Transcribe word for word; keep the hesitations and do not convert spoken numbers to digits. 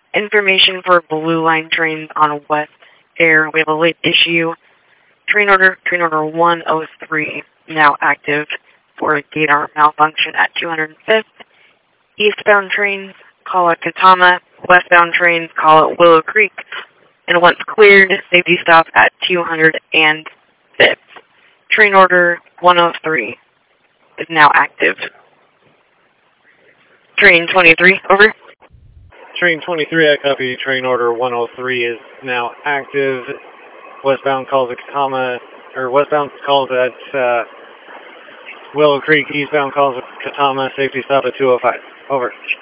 Information for Blue Line trains on West Air. We have a late issue. Train order, train order one oh three, now active for a gate arm malfunction at two hundred fifth. Eastbound trains, call it Katama. Westbound trains, call it Willow Creek. And once cleared, safety stop at two hundred fifth. Train order one oh three is now active. Train twenty-three, over. Train twenty-three, I copy. Train order one oh three is now active. Westbound calls at Katama, or westbound calls at uh, Willow Creek. Eastbound calls at Katama. Safety stop at two oh five. Over.